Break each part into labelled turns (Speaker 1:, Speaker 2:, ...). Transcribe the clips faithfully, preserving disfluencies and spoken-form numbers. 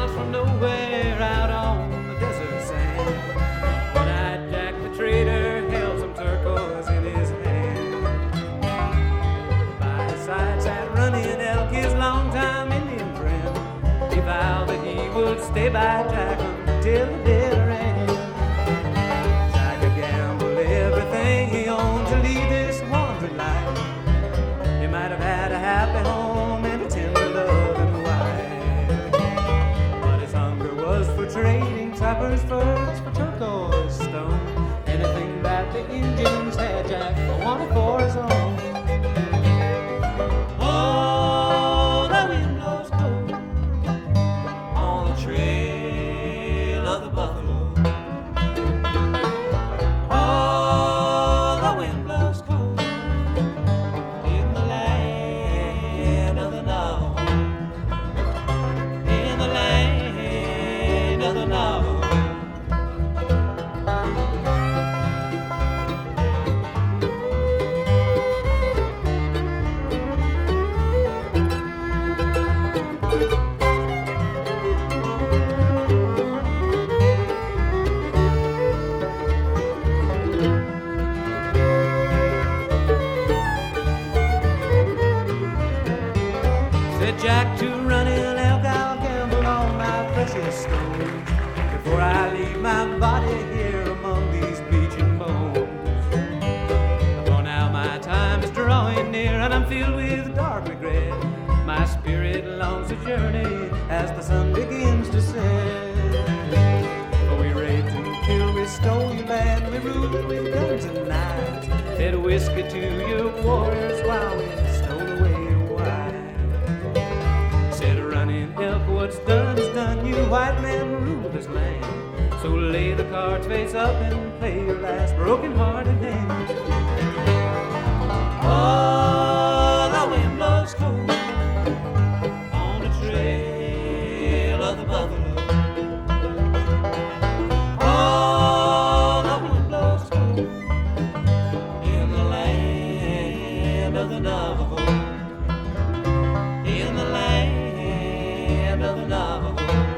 Speaker 1: miles from nowhere out on the desert sand. One-eyed Jack the trader held some turquoise in his hand. By his side sat Running Elk, his longtime Indian friend. He vowed that he would stay by Jack until the bitter end. Jack had gambled everything he owned to lead this wandering life. He might have had a happy home and a tender loving wife, but his hunger was for trading trappers' furs for turquoise stone. Anything that the Indians had, Jack wanted for his own. Oh, the wind blows cold on the trail of the buffalo. Oh, the wind blows cold in the land of the Navajo, in the land of the Navajo. Said Jack to Running Elk, I'll gamble all my precious stones before I leave my body here among these bleaching bones. For now my time is drawing near and I'm filled with dark regret. My spirit longs to journey as the sun begins to set. For we raped and killed, we stole your land, we ruled with guns and knives, fed whiskey to your warriors while we stole away your wives. Said Running Elk, what's done is done, you white men rule this land. So lay the cards face up and play your last broken-hearted hand. Oh, the wind blows cold on the trail of the buffalo. Oh, the wind blows cold in the land of the Navajo, in the land of the Navajo.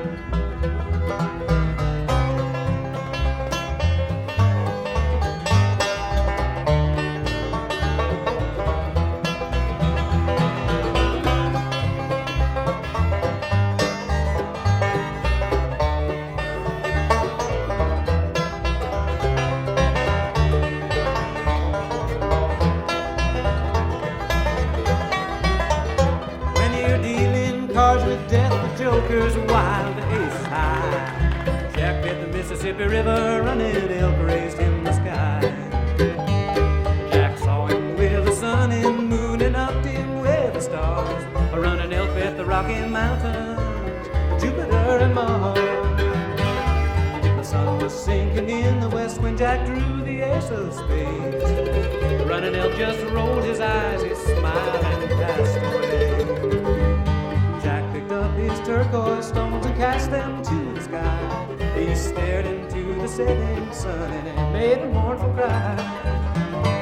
Speaker 1: When you're dealing cards with death, the joker's wild, the ace is high. Jack bet the Mississippi River, Running Elk raised him the sky. Jack saw him with the sun and moon and upped him with the stars. Running Elk bet the Rocky Mountains, Jupiter and Mars. The sun was sinking in the west when Jack drew the ace of spades. Running Elk just rolled his eyes, he smiled and passed away. Jack picked up his turquoise stones and cast them to the sky. He stared into the setting sun and it made a mournful cry.